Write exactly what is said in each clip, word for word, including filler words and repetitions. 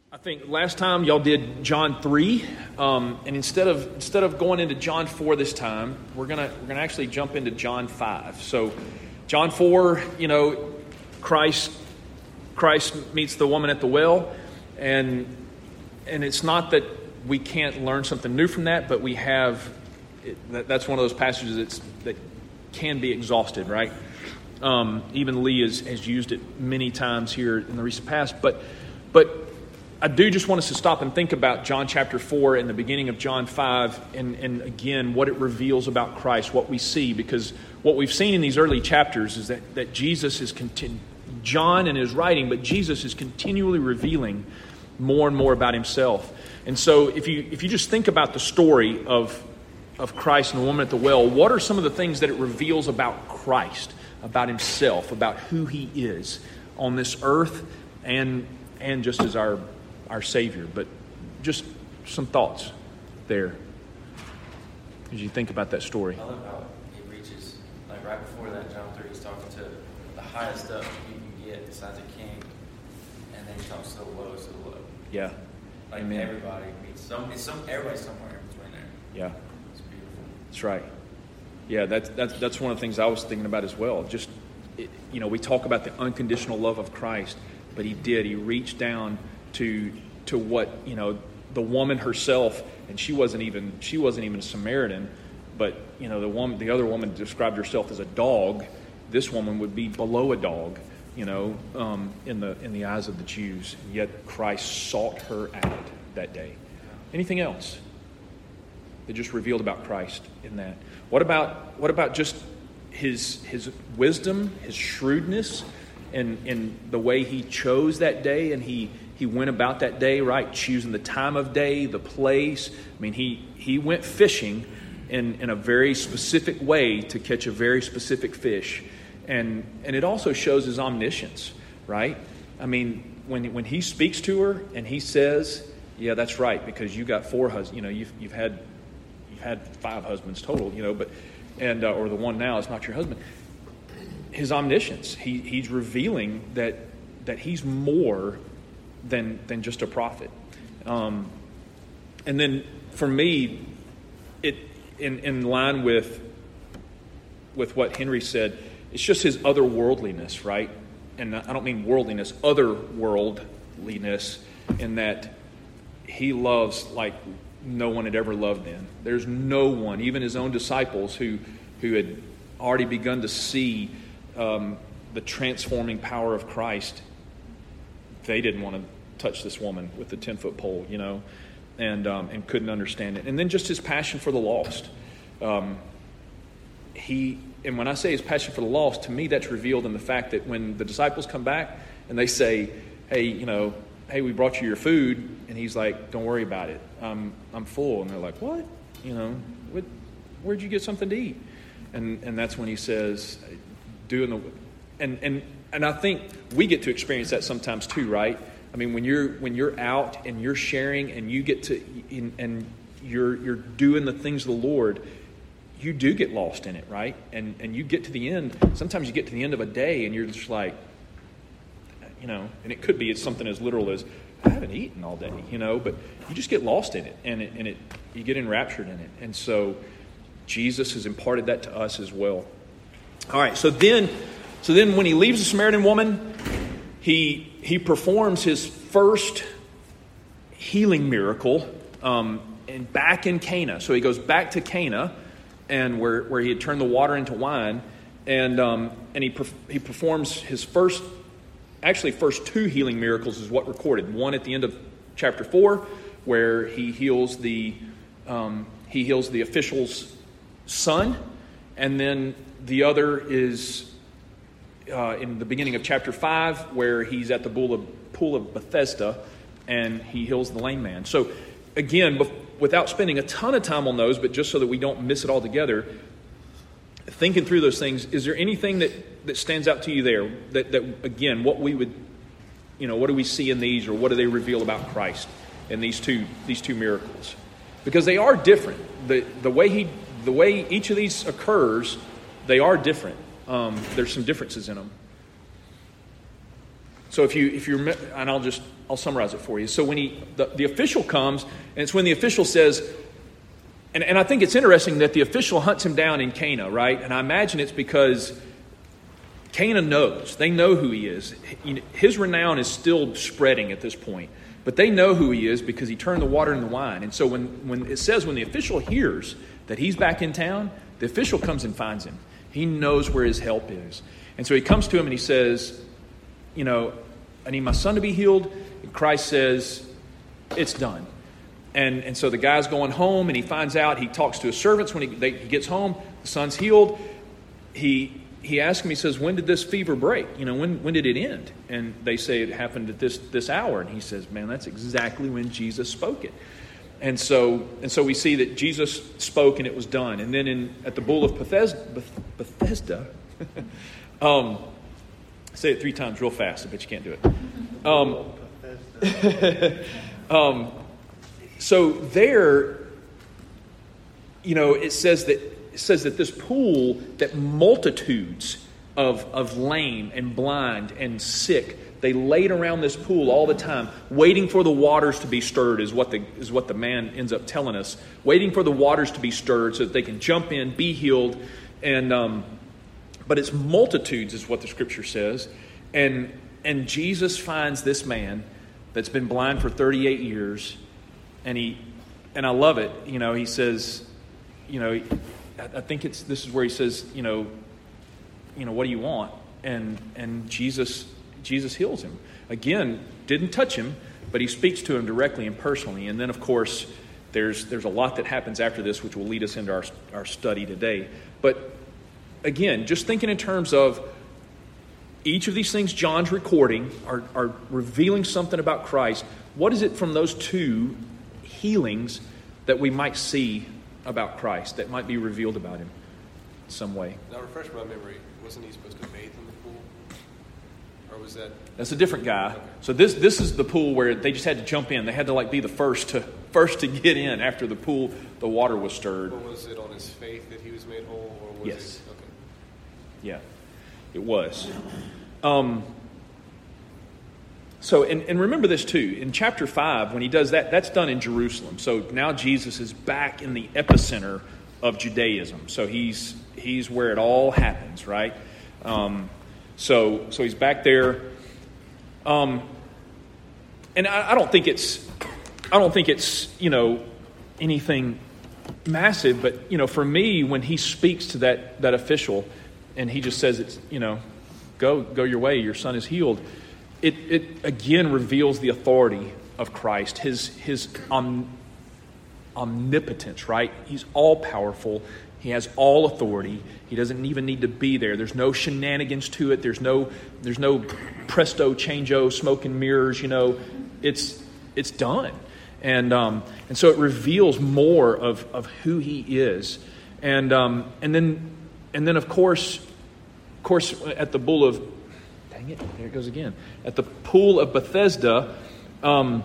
I think last time y'all did John three, um, and instead of instead of going into John four this time, we're gonna we're gonna actually jump into John five. So, John four, you know, Christ Christ meets the woman at the well, and and it's not that we can't learn something new from that, but we have it, that, that's one of those passages that's, that can be exhausted, right? Um, even Lee has, has used it many times here in the recent past, but but. I do just want us to stop and think about John chapter four and the beginning of John five and, and again, what it reveals about Christ, what we see. Because what we've seen in these early chapters is that, that Jesus is, continu- John in his writing, but Jesus is continually revealing more and more about himself. And so if you if you just think about the story of, of Christ and the woman at the well, what are some of the things that it reveals about Christ, about himself, about who he is on this earth and and just as our our Savior? But just some thoughts there as you think about that story. I love how he reaches, like right before that, John three, he's talking to the highest up you can get besides a king, and then he talks to the lowest of the low. Yeah. Like Amen. everybody meets some, it's some, everybody's somewhere in between there. Yeah. It's beautiful. That's right. Yeah, that's, that's, that's one of the things I was thinking about as well. Just, it, you know, we talk about the unconditional love of Christ, but he did. He reached down to to what, you know, the woman herself, and she wasn't even she wasn't even a Samaritan, but you know, the woman the other woman described herself as a dog. This woman would be below a dog, you know, um, in the in the eyes of the Jews. Yet Christ sought her out that day. Anything else that just revealed about Christ in that? What about what about just his his wisdom, his shrewdness, and in the way he chose that day, and he He went about that day, right, choosing the time of day, the place. I mean, he, he went fishing in, in a very specific way to catch a very specific fish. And and it also shows his omniscience, right? I mean, when when he speaks to her and he says, yeah, that's right, because you got four husbands, you know, you've you've had you've had five husbands total, you know, but and uh, or the one now is not your husband. His omniscience, he he's revealing that that he's more than than just a prophet. Um, and then for me, it in, in line with with what Henry said, it's just his otherworldliness, right? And I don't mean worldliness, otherworldliness, in that he loves like no one had ever loved then. There's no one, even his own disciples who who had already begun to see um, the transforming power of Christ, they didn't want to touch this woman with the ten-foot pole, you know, and um, and couldn't understand it. And then just his passion for the lost. Um, he and when I say his passion for the lost, to me that's revealed in the fact that when the disciples come back and they say, "Hey, you know, hey, we brought you your food," and he's like, "Don't worry about it. I'm I'm full." And they're like, "What? You know, what? Where'd you get something to eat?" And and that's when he says, "Doing the," and and and I think we get to experience that sometimes too, right? I mean, when you're when you're out and you're sharing and you get to and you're you're doing the things of the Lord, you do get lost in it, right? And and you get to the end. Sometimes you get to the end of a day and you're just like, you know, and it could be it's something as literal as I haven't eaten all day, you know, but you just get lost in it and it, and it you get enraptured in it. And so Jesus has imparted that to us as well. All right, so then so then when he leaves the Samaritan woman, he he performs his first healing miracle um, and back in Cana. So he goes back to Cana, and where where he had turned the water into wine, and um, and he he performs his first, actually first two healing miracles is what recorded. One at the end of chapter four, where he heals the um, he heals the official's son, and then the other is Uh, in the beginning of chapter five, where he's at the pool of, pool of Bethesda, and he heals the lame man. So, again, bef- without spending a ton of time on those, but just so that we don't miss it all together, thinking through those things, is there anything that, that stands out to you there? That, that, again, what we would, you know, what do we see in these, or what do they reveal about Christ in these two these two miracles? Because they are different. The the way he the way each of these occurs, they are different. Um, there's some differences in them. So if you if you and I'll just I'll summarize it for you. So when he the, the official comes, and it's when the official says, and, and I think it's interesting that the official hunts him down in Cana, right? And I imagine it's because Cana knows. They know who he is. His renown is still spreading at this point. But they know who he is because he turned the water into wine. And so when, when it says when the official hears that he's back in town, the official comes and finds him. He knows where his help is. And so he comes to him and he says, you know, I need my son to be healed. And Christ says, it's done. And, and so the guy's going home and he finds out, he talks to his servants when he, they, he gets home, the son's healed. He he asks him, he says, when did this fever break? You know, when when did it end? And they say it happened at this this hour. And he says, man, that's exactly when Jesus spoke it. And so and so we see that Jesus spoke and it was done. And then in at the Pool of Bethesda, Bethesda um, say it three times real fast. I bet you can't do it. Um, um, so there, you know, it says that it says that this pool, that multitudes of of lame and blind and sick, they laid around this pool all the time, waiting for the waters to be stirred, is what the is what the man ends up telling us. Waiting for the waters to be stirred so that they can jump in, be healed, and um, but it's multitudes, is what the scripture says, and and Jesus finds this man that's been blind for thirty-eight years, and he and I love it. You know, he says, you know, I think it's this is where he says, you know, you know, what do you want? And and Jesus. Jesus heals him. Again, didn't touch him, but he speaks to him directly and personally. And then, of course, there's there's a lot that happens after this, which will lead us into our, our study today. But again, just thinking in terms of each of these things John's recording are, are revealing something about Christ. What is it from those two healings that we might see about Christ, that might be revealed about him in some way? Now, refresh my memory. Wasn't he supposed to bathe in the pool? Or was that... That's a different guy. Okay. So this this is the pool where they just had to jump in. They had to like be the first to first to get in after the pool, the water was stirred. Or was it on his faith that he was made whole? Or was Yes. It, okay. Yeah, it was. Um, so, and, and remember this too. In chapter five, when he does that, that's done in Jerusalem. So now Jesus is back in the epicenter of Judaism. So he's he's where it all happens, right? Um, so so he's back there. Um, and I, I don't think it's I don't think it's you know anything massive, but you know for me, when he speaks to that that official, and he just says it's you know go go your way, your son is healed. It it again reveals the authority of Christ, his his om, omnipotence, right? He's all powerful. He has all authority. He doesn't even need to be there. There's no shenanigans to it. There's no there's no presto changeo, smoke and mirrors. You know, it's it's done, and um, and so it reveals more of, of who he is, and um, and then and then of course, of course at the bull of dang it, there it goes again at the pool of Bethesda. Um,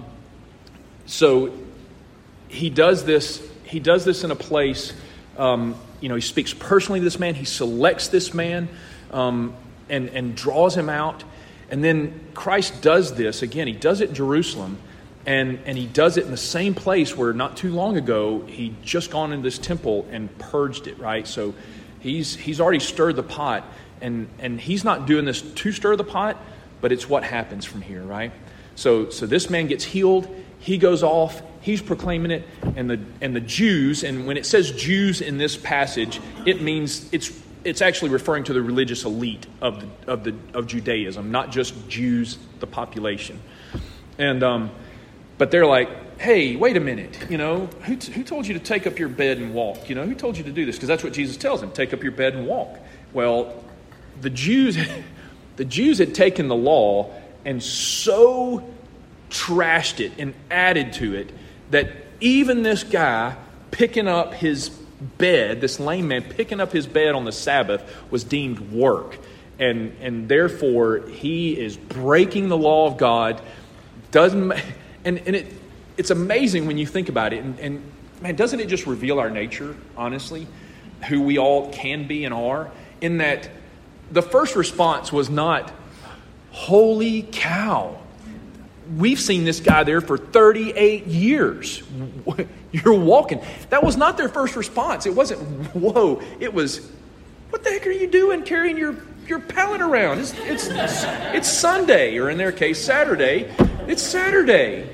so he does this. He does this in a place. Um, you know, he speaks personally to this man. He selects this man um, and, and draws him out. And then Christ does this. Again, he does it in Jerusalem. And, and he does it in the same place where not too long ago, he'd just gone into this temple and purged it, right? So he's he's already stirred the pot. And, and he's not doing this to stir the pot, but it's what happens from here, right? So so this man gets healed. He goes off. He's proclaiming it, and the and the Jews, and when it says Jews in this passage, it means it's it's actually referring to the religious elite of the, of the of Judaism, not just Jews, the population. And um, but they're like, hey, wait a minute, you know, who t- who told you to take up your bed and walk? You know, who told you to do this? Because that's what Jesus tells them: take up your bed and walk. Well, the Jews, the Jews had taken the law and so trashed it and added to it that even this guy picking up his bed, this lame man picking up his bed on the Sabbath was deemed work. And and therefore he is breaking the law of God. Doesn't and, and it it's amazing when you think about it. And, and man, doesn't it just reveal our nature, honestly? Who we all can be and are, in that the first response was not, holy cow. we've seen this guy there for thirty-eight years. You're walking. That was not their first response. It wasn't, whoa. It was, what the heck are you doing carrying your, your pallet around? It's, it's, it's Sunday, or in their case, Saturday. It's Saturday.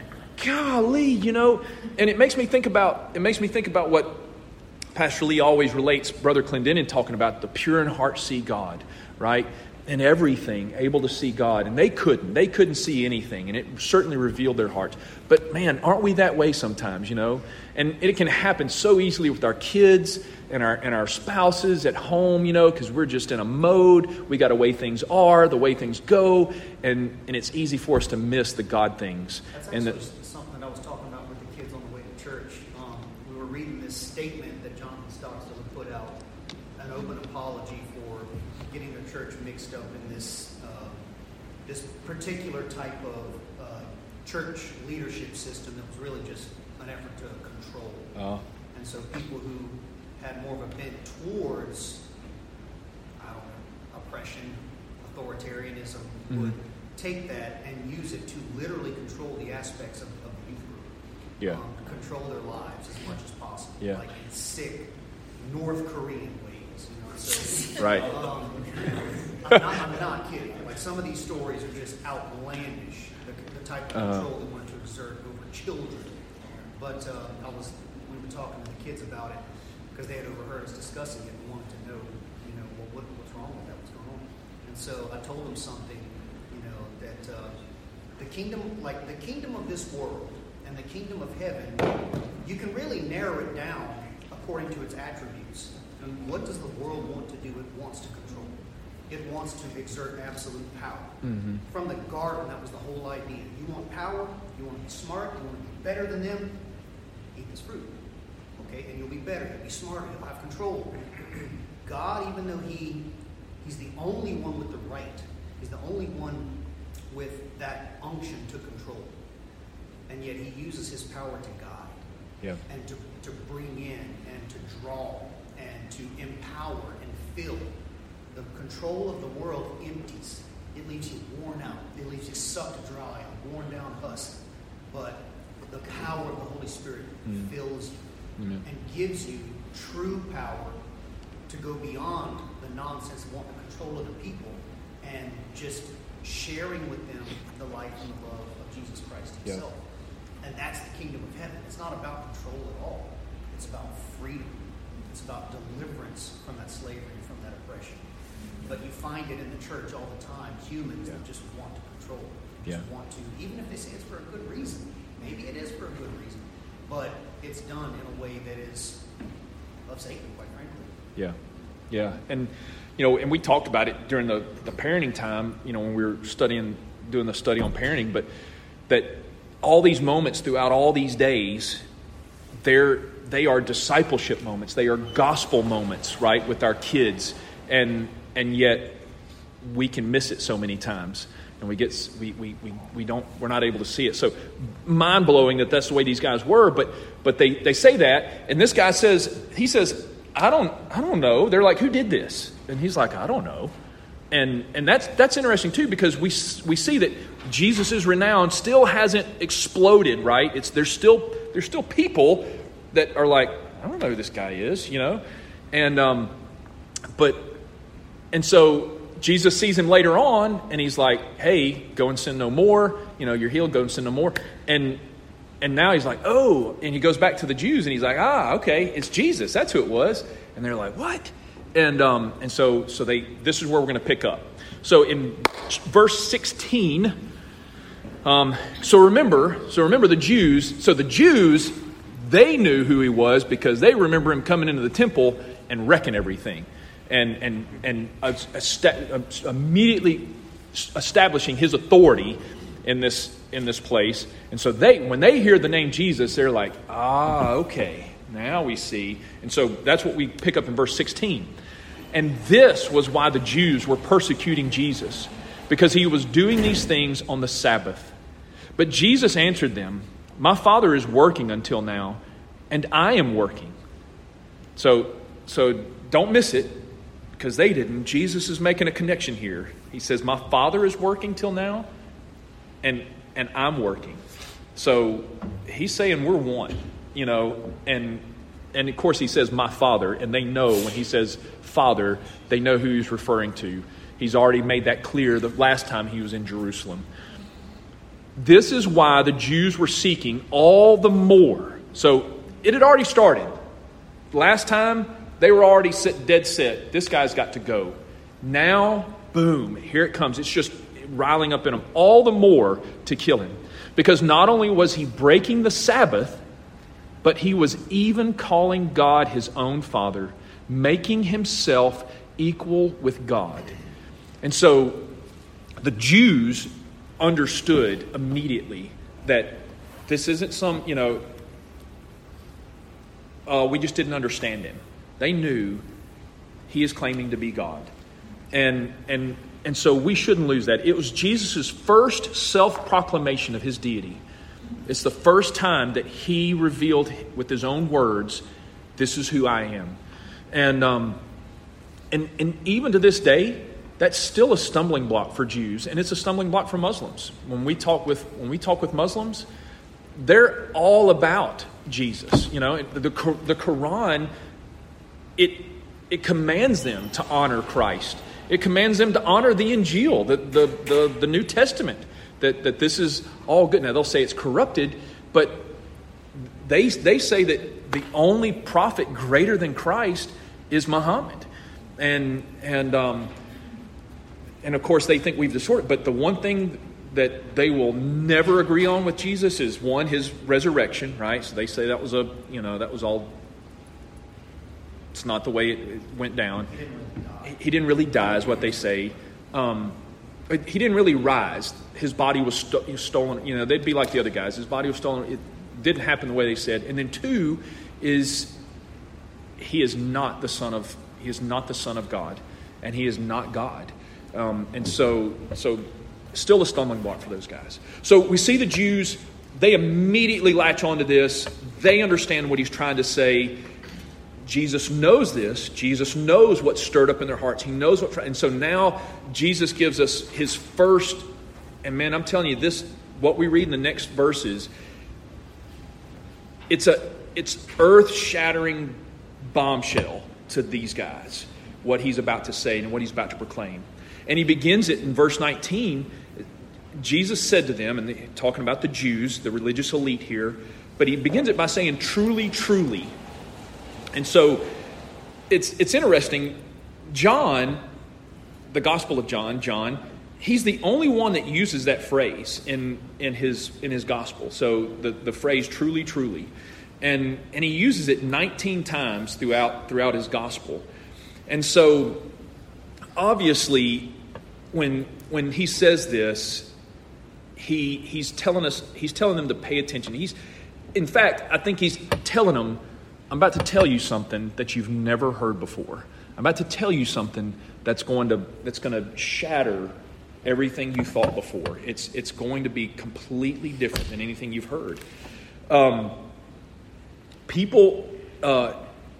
Golly, you know. And it makes me think about, it makes me think about what Pastor Lee always relates, Brother Clendenin talking about the pure in heart see God, right? And everything, able to see God. And they couldn't. They couldn't see anything. And it certainly revealed their hearts. But man, aren't we that way sometimes, you know? And it can happen so easily with our kids and our and our spouses at home, you know, because we're just in a mode. We got the way things are, the way things go. And, and it's easy for us to miss the God things. That's and actually the, something that I was talking about with the kids on the way to church. Um, we were reading this statement that Jonathan Stockstill had put out, an open apology for getting the church mixed up in this uh, this particular type of uh, church leadership system that was really just an effort to control. uh, And so people who had more of a bent towards, I don't know, oppression, authoritarianism, Mhm. would take that and use it to literally control the aspects of, of the youth group. Yeah. Um, control their lives as much as possible. Yeah. Like in sick North Korean ways. You know? So, Right. Um, I'm, not, I'm not kidding. Like some of these stories are just outlandish. The, the type of Uh-huh. control they wanted to exert over children. But uh, I was, we were talking to the kids about it because they had overheard us discussing it and wanted to know, you know, well, what, what's wrong with that, what's going on. And so I told them something, you know, that uh, the kingdom, like the kingdom of this world and the kingdom of heaven, you can really narrow it down according to its attributes. And what does the world want to do? It wants to control. It wants to exert absolute power. Mhm. From the garden, that was the whole idea. You want power, you want to be smart, you want to be better than them, eat this fruit. Okay, and you'll be better, you'll be smarter, you'll have control. God, even though He He's the only one with the right, He's the only one with that unction to control. And yet He uses His power to guide. Yeah. And to, to bring in and to draw and to empower and fill. The control of the world empties. It leaves you worn out. It leaves you sucked dry, a worn down husk. But the power of the Holy Spirit Mm. fills you Amen. and gives you true power to go beyond the nonsense of wanting control of the people and just sharing with them the life and the love of Jesus Christ Yeah. Himself. And that's the kingdom of heaven. It's not about control at all. It's about freedom. It's about deliverance from that slavery and from that oppression. But you find it in the church all the time. Humans Yeah. that just want to control. Just Yeah. want to, even if they say it's for a good reason. Maybe it is for a good reason. But it's done in a way that is of Satan, quite frankly. Yeah, yeah, and you know, and we talked about it during the, the parenting time. You know, when we were studying, doing the study on parenting, but that all these moments throughout all these days, they're they are discipleship moments. They are gospel moments, right, with our kids, and and yet we can miss it so many times. And we get we, we, we, we don't we're not able to see it. So mind blowing that that's the way these guys were. But but they, they say that, and this guy says he says I don't I don't know. They're like, who did this? And he's like, I don't know. And and that's that's interesting too, because we we see that Jesus' renown still hasn't exploded. Right? It's there's still there's still people that are like, I don't know who this guy is. You know, and um, but and so. Jesus sees him later on, and he's like, hey, go and sin no more. You know, you're healed, go and sin no more. And and now he's like, oh, and he goes back to the Jews, and he's like, ah, okay, it's Jesus. That's who it was. And they're like, what? And um, and so so they this is where we're going to pick up. So in verse sixteen, um, so remember, so remember the Jews. So the Jews, they knew who he was because they remember him coming into the temple and wrecking everything. And and and est- immediately establishing his authority in this in this place, and so they when they hear the name Jesus, they're like, ah, okay, now we see. And so that's what we pick up in verse sixteen. And this was why the Jews were persecuting Jesus, because he was doing these things on the Sabbath. But Jesus answered them, "My Father is working until now, and I am working." So so don't miss it. Because they didn't. Jesus is making a connection here. He says, my Father is working till now, and and I'm working. So he's saying we're one, you know, and and of course he says my Father, and they know when he says Father, they know who he's referring to. He's already made that clear the last time he was in Jerusalem. This is why the Jews were seeking all the more. So it had already started. Last time, they were already set, dead set. This guy's got to go. Now, boom, here it comes. It's just riling up in them all the more to kill him. Because not only was he breaking the Sabbath, but he was even calling God his own Father, making himself equal with God. And so the Jews understood immediately that this isn't some, you know, uh, we just didn't understand him. They knew he is claiming to be God. And and and so we shouldn't lose that. It was Jesus' first self-proclamation of his deity. It's the first time that he revealed with his own words, this is who I am. And um, and and even to this day, that's still a stumbling block for Jews, and it's a stumbling block for Muslims. When we talk with when we talk with Muslims, they're all about Jesus. You know, the the Quran, it it commands them to honor Christ. It commands them to honor the Injil, the the the, the New Testament. That that this is all good. Now they'll say it's corrupted, but they they say that the only prophet greater than Christ is Muhammad, and and um. And of course, they think we've distorted. But the one thing that they will never agree on with Jesus is, one, his resurrection, right? So they say that was a, you know, that was all, it's not the way it went down. He didn't really die. He didn't really die, is what they say. Um, he didn't really rise. His body was, sto- was stolen. You know, they'd be like the other guys. His body was stolen. It didn't happen the way they said. And then two is, he is not the son of, he is not the Son of God, and he is not God. Um, and so, so still a stumbling block for those guys. So we see the Jews, they immediately latch onto this. They understand what he's trying to say. Jesus knows this. Jesus knows what's stirred up in their hearts. He knows what, and so now Jesus gives us his first, and man, I'm telling you this, what we read in the next verses, it's a, it's earth-shattering bombshell to these guys, what he's about to say and what he's about to proclaim. And he begins it in verse nineteen. Jesus said to them, and they, talking about the Jews, the religious elite here, but he begins it by saying, truly, truly. And so it's it's interesting. John, the Gospel of John, John, he's the only one that uses that phrase in, in his in his Gospel. So the, the phrase truly, truly. And and he uses it nineteen times throughout throughout his Gospel. And so obviously, when when he says this, he he's telling us he's telling them to pay attention. He's, in fact, I think he's telling them, I'm about to tell you something that you've never heard before. I'm about to tell you something that's going to that's going to shatter everything you thought before. It's it's going to be completely different than anything you've heard. Um, people. Uh,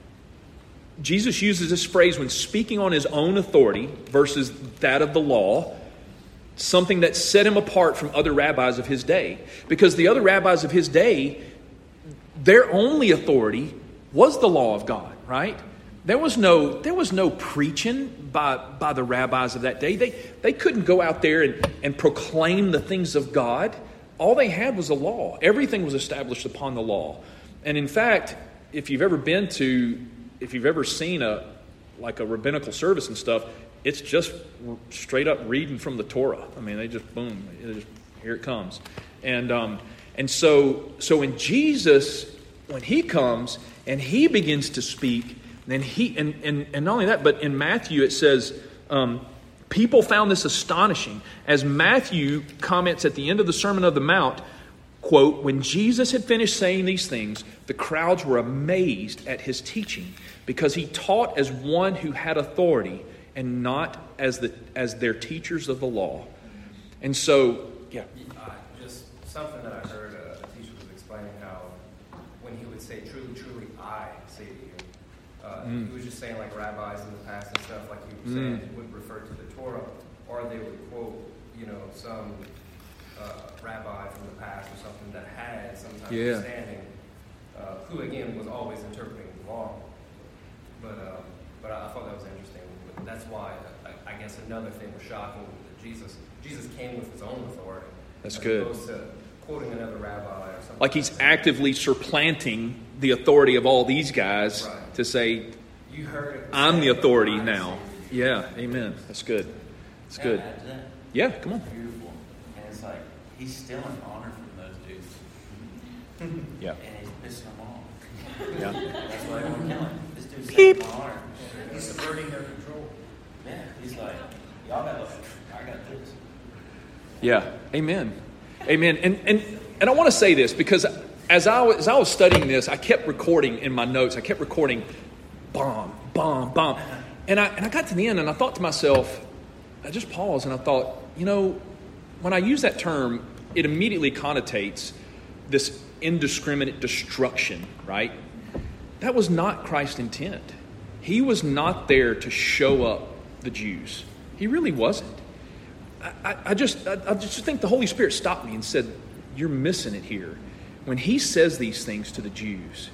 Jesus uses this phrase when speaking on his own authority versus that of the law, something that set him apart from other rabbis of his day. Because the other rabbis of his day, their only authority was the law of God, right? There was no there was no preaching by, by the rabbis of that day. They they couldn't go out there and, and proclaim the things of God. All they had was the law. Everything was established upon the law. And in fact, if you've ever been to If you've ever seen a like a rabbinical service and stuff, it's just straight up reading from the Torah. I mean, they just boom, it just, here it comes, and um, and so so when Jesus, when he comes and he begins to speak, then he and and, and not only that, but in Matthew it says um, people found this astonishing, as Matthew comments at the end of the Sermon on the Mount. Quote, when Jesus had finished saying these things, the crowds were amazed at his teaching, because he taught as one who had authority and not as the as their teachers of the law. And so, yeah. Uh, just something that I heard uh, a teacher was explaining how when he would say, truly, truly, I say to you, uh, mm. he was just saying like rabbis in the past and stuff, like you were saying, mm. would refer to the Torah, or they would quote, you know, some uh, rabbi from the past or something that had some type Yeah. of understanding, uh, who again was always interpreting the law. But uh, but I, I thought that was interesting. But that's why I, I guess another thing was shocking that Jesus Jesus came with his own authority. That's as good. Opposed to quoting another rabbi or something. Like he's that. actively supplanting the authority of all these guys Right. to say, You heard it. I'm the said, authority I now. said. Yeah, amen. That's good. That's Can I good. add to that? Yeah, come on. Beautiful. And it's like, he's stealing honor from those dudes. Yeah. And he's pissing them off. Yeah. That's why they want to kill him. This dude's Beep. taking my honor. He's subverting their control. Yeah, he's like, y'all got I got this. Yeah. Amen. Amen. And and and I want to say this because as I was, as I was studying this, I kept recording in my notes. I kept recording bomb, bomb, bomb. And I and I got to the end and I thought to myself, I just paused and I thought, you know, when I use that term, it immediately connotates this indiscriminate destruction, right? That was not Christ's intent. He was not there to show up the Jews. He really wasn't. I, I, I just I, I just think the Holy Spirit stopped me and said, you're missing it here. When he says these things to the Jews,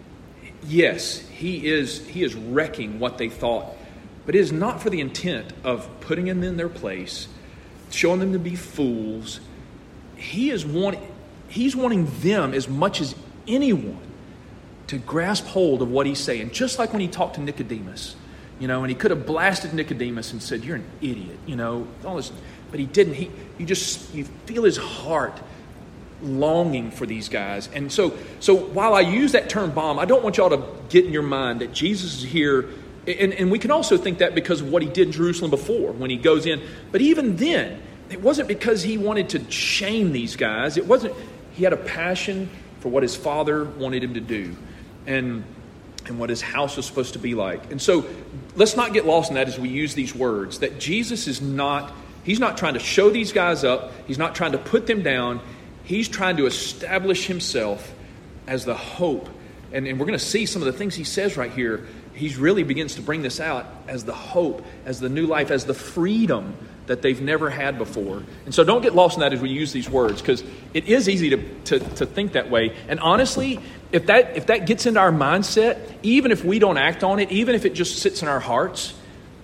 yes, he is he is wrecking what they thought, but it is not for the intent of putting them in their place, showing them to be fools. He is wanting he's wanting them as much as anyone to grasp hold of what he's saying. Just like when he talked to Nicodemus, you know, and he could have blasted Nicodemus and said, "You're an idiot," you know, all this, but he didn't. He you just you feel his heart longing for these guys. And so so while I use that term bomb, I don't want y'all to get in your mind that Jesus is here. And, and we can also think that because of what he did in Jerusalem before when he goes in. But even then, it wasn't because he wanted to shame these guys. It wasn't. He had a passion for what his Father wanted him to do and, and what his house was supposed to be like. And so let's not get lost in that as we use these words, that Jesus is not, he's not trying to show these guys up. He's not trying to put them down. He's trying to establish himself as the hope. And, and we're going to see some of the things he says right here. He really begins to bring this out as the hope, as the new life, as the freedom that they've never had before. And so don't get lost in that as we use these words, because it is easy to, to, to think that way. And honestly, if that if that gets into our mindset, even if we don't act on it, even if it just sits in our hearts,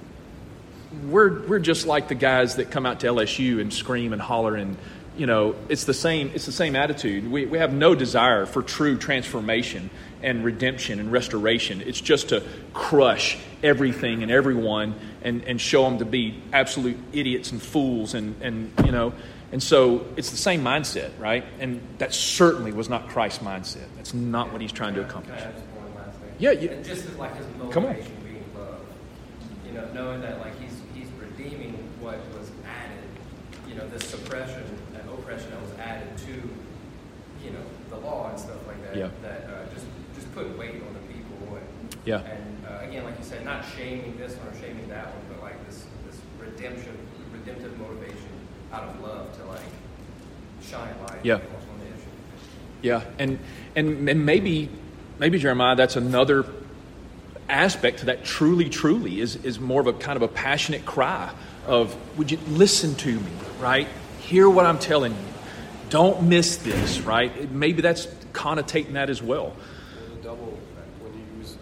we're we're just like the guys that come out to L S U and scream and holler, and you know, it's the same it's the same attitude. We we have no desire for true transformation and redemption and restoration. It's just to crush everything and everyone and, and show them to be absolute idiots and fools and, and you know, and so it's the same mindset, right? And that certainly was not Christ's mindset. That's not what he's trying to accomplish. Can I add just one last thing? Yeah, you- And just as like his Come on. motivation being love, you know, knowing that like he's he's redeeming what was added, you know, this suppression and oppression that was added to, you know, the law and stuff like that. Yeah. That uh, just just put weight on the people. And, Yeah. And uh, again, like you said, not shaming this one or shaming that one, but like this this redemption, redemptive motivation out of love to like shine light. Yeah. on the issue. Yeah, and and and maybe maybe Jeremiah, that's another aspect to that. Truly, truly is is more of a kind of a passionate cry of, would you listen to me, right? Hear what I'm telling you. Don't miss this, right? Maybe that's connotating that as well. The double, when you use,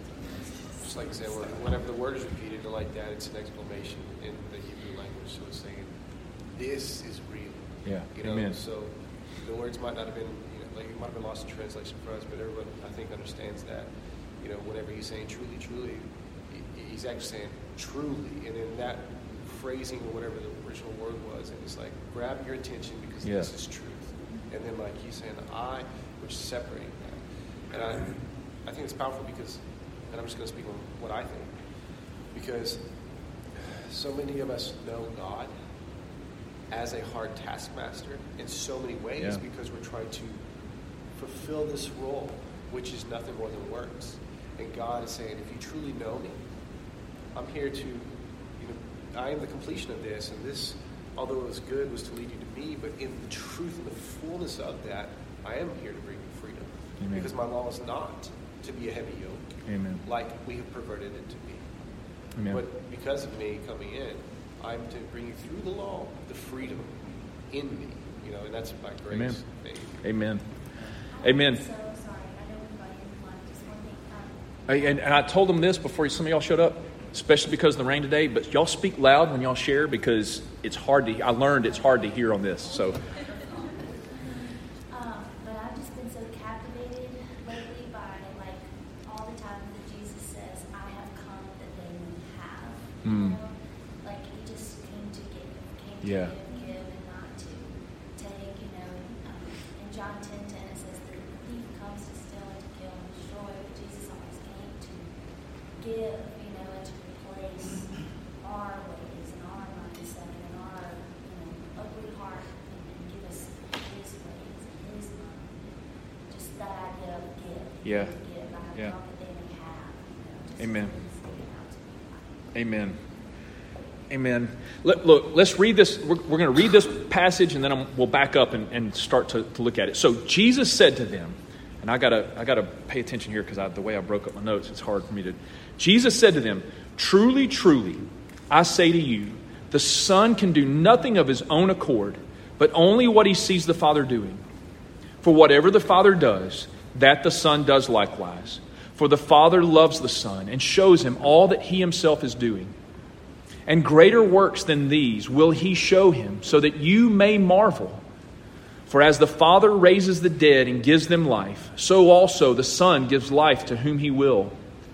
just like I said, whenever the word is repeated like that, it's an exclamation in the Hebrew language. So it's saying, this is real. Yeah, You know, amen. so the words might not have been, you know, like it might have been lost in translation for us, but everyone, I think, understands that, you know, whenever he's saying truly, truly, he- he's actually saying truly. And in that phrasing or whatever the original word was, it was like, grab your attention because Yeah. this is truth. And then like he's saying, I, which is separating that. And I, I think it's powerful because, and I'm just going to speak on what I think, because so many of us know God as a hard taskmaster in so many ways Yeah. because we're trying to fulfill this role, which is nothing more than works. And God is saying, if you truly know me, I'm here to, you know, I am the completion of this, and this, although it was good, was to lead you to me, but in the truth and the fullness of that, I am here to bring you freedom. Amen. Because my law is not to be a heavy yoke, Amen. like we have perverted it to be. Amen. But because of me coming in, I'm to bring you through the law, the freedom in me. You know, and that's by grace. Amen. Faith. Amen. Amen. I'm so sorry. I know we got in line. Just one thing. Um, And, and I told them this before some of y'all showed up, especially because of the rain today, but y'all speak loud when y'all share because it's hard to, I learned it's hard to hear on this. So, um, but I've just been so captivated lately by like all the times that Jesus says, "I have come that they may have." You Mm. know? Like he just came to give, came to Yeah. give, give, and not to take. You know, um, in John ten ten it says that the thief comes to steal and to kill and destroy, but Jesus always came to give. You know, and to replace our ways and our mindset and our, you know, ugly heart and, and give us His ways and His mind. Just that idea of give. Yeah. Give. I have Yeah. come that they may have. You know, just Amen. really sticking out to me. amen. Amen. Look, look let's read this. We're, we're going to read this passage and then I'm, we'll back up and, and start to, to look at it. So Jesus said to them, and I gotta, I gotta pay attention here because the way I broke up my notes, it's hard for me to. Jesus said to them, "Truly, truly, I say to you, the Son can do nothing of his own accord, but only what he sees the Father doing. For whatever the Father does, that the Son does likewise. For the Father loves the Son and shows him all that he himself is doing. And greater works than these will he show him, so that you may marvel. For as the Father raises the dead and gives them life, so also the Son gives life to whom he will.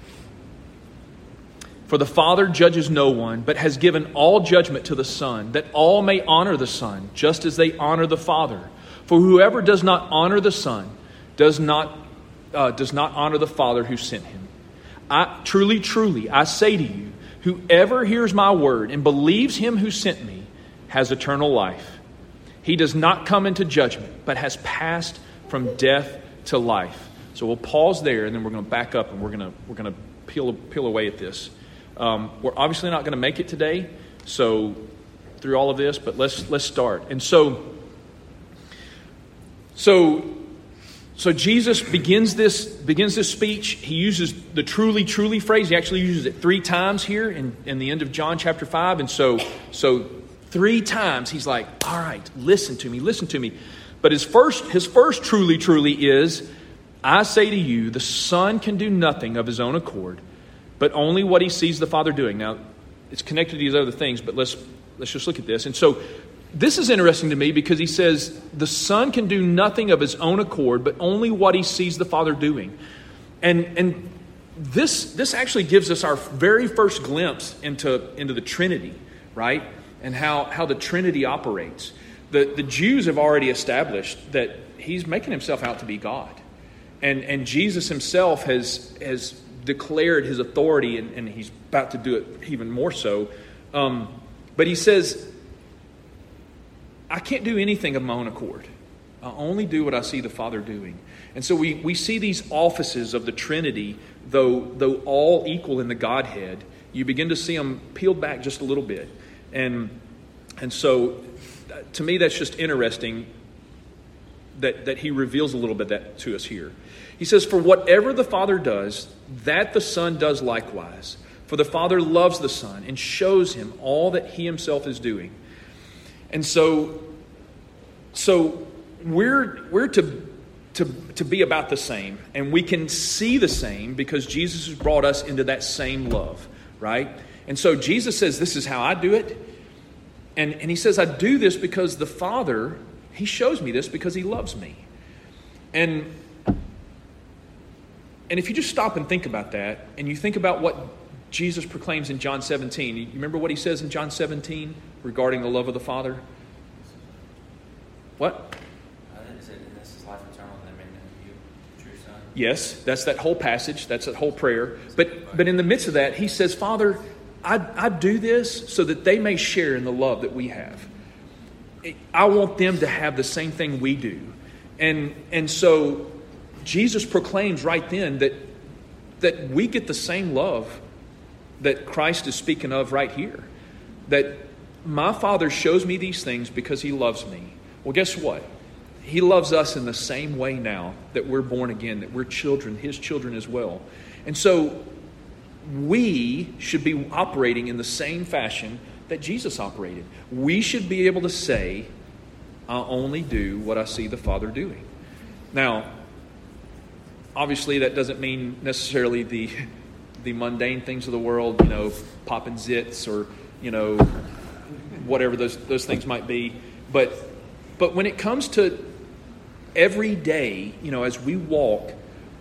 For the Father judges no one, but has given all judgment to the Son, that all may honor the Son, just as they honor the Father. For whoever does not honor the Son does not uh, does not honor the Father who sent him. I truly, truly, I say to you, whoever hears my word and believes him who sent me has eternal life. He does not come into judgment, but has passed from death to life." So we'll pause there, and then we're going to back up, and we're going to we're going to peel peel away at this. Um, we're obviously not going to make it today, so through all of this, but let's let's start. And so, so, so Jesus begins this begins this speech. He uses the "truly, truly" phrase. He actually uses it three times here in, in the end of John chapter five. And so, so three times he's like, "All right, listen to me, listen to me." But his first his first "truly, truly" is, "I say to you, the Son can do nothing of his own accord, but only what he sees the Father doing." Now, it's connected to these other things, but let's let's just look at this. And so this is interesting to me because he says the Son can do nothing of his own accord, but only what he sees the Father doing. And and this this actually gives us our very first glimpse into, into the Trinity, right? And how, how the Trinity operates. The, the Jews have already established that he's making himself out to be God. And and Jesus himself has has declared his authority, and, and he's about to do it even more so. Um, but he says, I can't do anything of my own accord. I only do what I see the Father doing. And so we, we see these offices of the Trinity, though though all equal in the Godhead, you begin to see them peeled back just a little bit. And and so to me that's just interesting that, that he reveals a little bit that to us here. He says, "For whatever the Father does, that the Son does likewise. For the Father loves the Son and shows him all that he himself is doing." And so, so we're we're to to to be about the same, and we can see the same because Jesus has brought us into that same love, right? And so Jesus says, "This is how I do it," and and he says, "I do this because the Father, he shows me this because he loves me." And and if you just stop and think about that, and you think about what Jesus proclaims in John seventeen, you remember what he says in John seventeen regarding the love of the Father? What? I think it said, "And this is life eternal, and they may know you, the true Son." Yes, that's that whole passage. That's that whole prayer. But but in the midst of that, he says, "Father, I, I do this so that they may share in the love that we have. I want them to have the same thing we do." And and so Jesus proclaims right then that that we get the same love that Christ is speaking of right here. That my Father shows me these things because he loves me. Well, guess what? He loves us in the same way now that we're born again, that we're children, his children as well. And so we should be operating in the same fashion that Jesus operated. We should be able to say, I only do what I see the Father doing. Now, obviously that doesn't mean necessarily the the mundane things of the world, you know, popping zits or, you know, whatever those those things might be. But but when it comes to every day, you know, as we walk,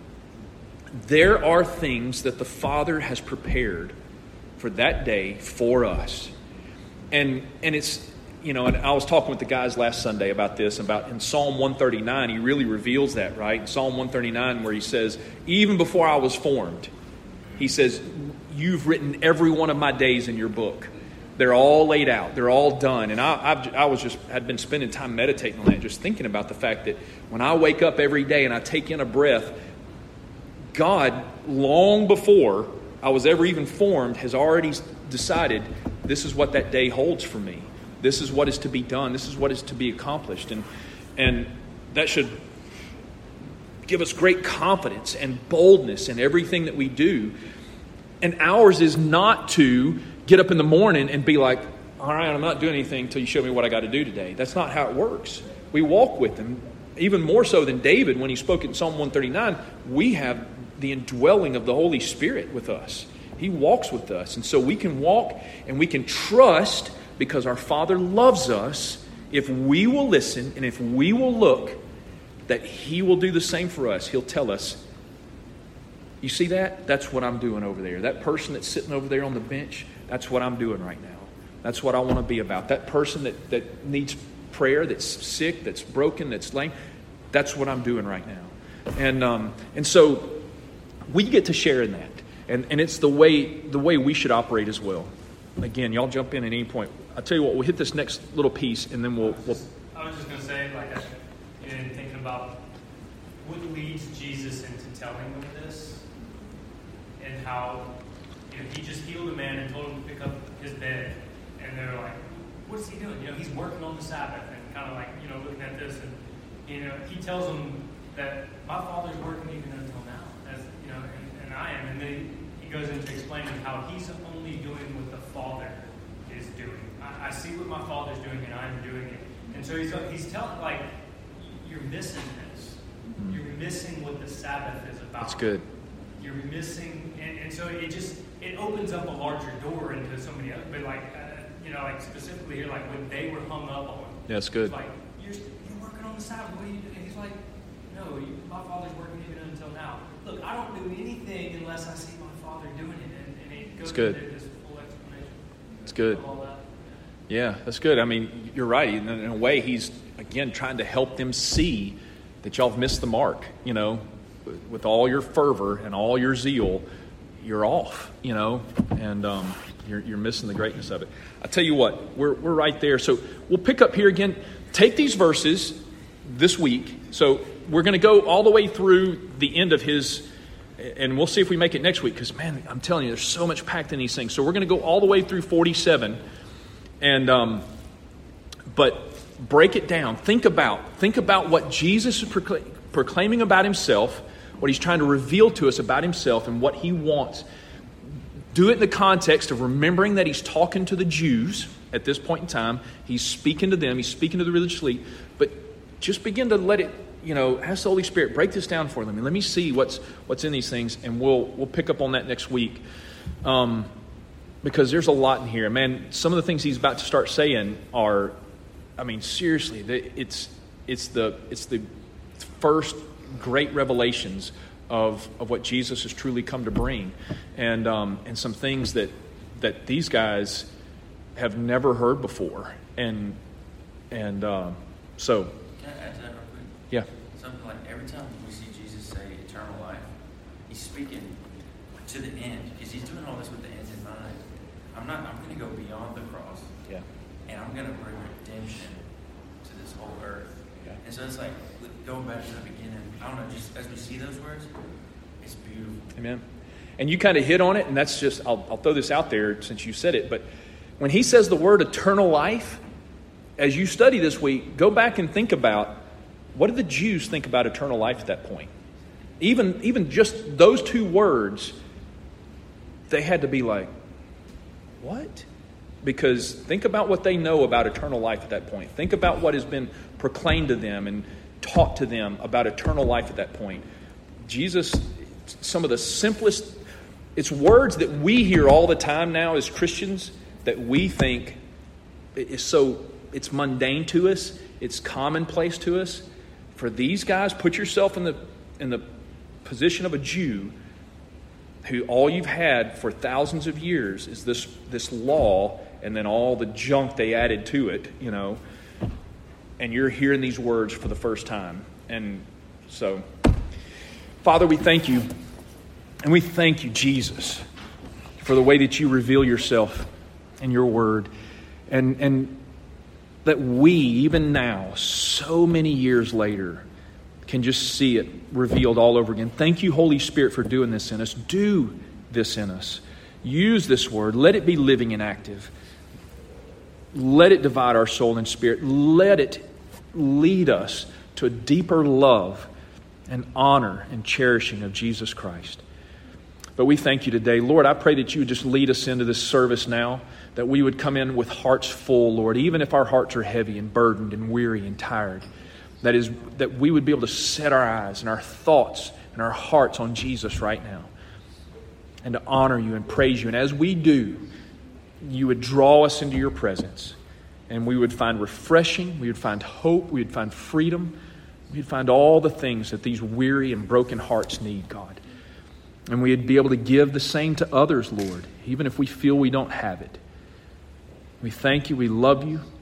there are things that the Father has prepared for that day for us. And and it's, you know, and I was talking with the guys last Sunday about this, about in Psalm one thirty-nine, he really reveals that, right? Psalm one thirty-nine, where he says, even before I was formed, he says, you've written every one of my days in your book. They're all laid out. They're all done. And I, I've, I was just had been spending time meditating on that, just thinking about the fact that when I wake up every day and I take in a breath, God, long before I was ever even formed, has already decided this is what that day holds for me. This is what is to be done. This is what is to be accomplished. And and that should give us great confidence and boldness in everything that we do. And ours is not to get up in the morning and be like, all right, I'm not doing anything until you show me what I got to do today. That's not how it works. We walk with Him. Even more so than David when he spoke in Psalm one thirty-nine, we have the indwelling of the Holy Spirit with us. He walks with us. And so we can walk and we can trust, because our Father loves us, if we will listen and if we will look, that He will do the same for us. He'll tell us, you see that? That's what I'm doing over there. That person that's sitting over there on the bench, that's what I'm doing right now. That's what I want to be about. That person that, that needs prayer, that's sick, that's broken, that's lame, that's what I'm doing right now. And um, and so we get to share in that. And and it's the way the way we should operate as well. Again, y'all jump in at any point. I'll tell you what, we'll hit this next little piece and then we'll... we'll I was just going to say, like, I, you know, thinking about what leads Jesus into telling them this, and how, you know, He just healed a man and told him to pick up his bed. And they're like, what's He doing? You know, He's working on the Sabbath, and kind of like, you know, looking at this. And, you know, He tells them that my Father's working even until now, as you know, and, and I am. And then He goes into explaining how He's only doing what the Father is doing. I, I see what my Father's doing, and I'm doing it. And so He's He's telling, like, you're missing this. You're missing what the Sabbath is about. That's good. You're missing, and, and so it just it opens up a larger door into so many other. But like, uh, you know, like specifically here, like when they were hung up on. Yeah, that's good. It's like, you're, you're working on the Sabbath. What are you doing? And He's like, no, you, my Father's working even until now. Look, I don't do anything unless I see my Father doing it. And, and it goes it's good. into this full explanation. It's good. Of all that. Yeah, that's good. I mean, you're right. In, in a way, He's, again, trying to help them see that y'all have missed the mark. You know, with all your fervor and all your zeal, you're off, you know, and um, you're, you're missing the greatness of it. I tell you what, we're we're right there. So we'll pick up here again. Take these verses this week. So we're going to go all the way through the end of his, and we'll see if we make it next week. Because, man, I'm telling you, there's so much packed in these things. So we're going to go all the way through forty-seven. And, um, but break it down. Think about, think about what Jesus is procl- proclaiming about Himself, what He's trying to reveal to us about Himself and what He wants. Do it in the context of remembering that He's talking to the Jews at this point in time. He's speaking to them. He's speaking to the religious elite. But just begin to let it, you know, ask the Holy Spirit, break this down for them. And let me see what's what's in these things. And we'll we'll pick up on that next week. Um, because there's a lot in here. Man, some of the things He's about to start saying are, I mean, seriously, it's it's the it's the first great revelations of, of what Jesus has truly come to bring, and um, and some things that that these guys have never heard before, and and um, so. Can I add to that real quick? Yeah. Something like every time we see Jesus say eternal life, He's speaking to the end, because He's doing all this with the end in mind. I'm not. I'm going to go beyond the cross. Yeah. And I'm going to bring redemption to this whole earth. Yeah. And so it's like going back to the beginning. I don't know. Just as we see those words, it's beautiful. Amen. And you kind of hit on it, and that's just. I'll, I'll throw this out there since you said it. But when He says the word eternal life, as you study this week, go back and think about what did the Jews think about eternal life at that point. Even even just those two words, they had to be like, what? Because think about what they know about eternal life at that point. Think about what has been proclaimed to them and taught to them about eternal life at that point. Jesus, some of the simplest, it's words that we hear all the time now as Christians that we think is so, it's mundane to us, it's commonplace to us. For these guys, put yourself in the in the position of a Jew who all you've had for thousands of years is this this law and then all the junk they added to it, you know. And you're hearing these words for the first time. And so, Father, we thank you. And we thank you, Jesus, for the way that you reveal yourself in your word. And, and that we, even now, so many years later, can just see it revealed all over again. Thank you, Holy Spirit, for doing this in us. Do this in us. Use this word. Let it be living and active. Let it divide our soul and spirit. Let it lead us to a deeper love and honor and cherishing of Jesus Christ. But we thank you today. Lord, I pray that you would just lead us into this service now, that we would come in with hearts full, Lord, even if our hearts are heavy and burdened and weary and tired. That is, that we would be able to set our eyes and our thoughts and our hearts on Jesus right now and to honor you and praise you. And as we do, you would draw us into your presence and we would find refreshing, we would find hope, we would find freedom, we'd find all the things that these weary and broken hearts need, God. And we'd be able to give the same to others, Lord, even if we feel we don't have it. We thank you, we love you.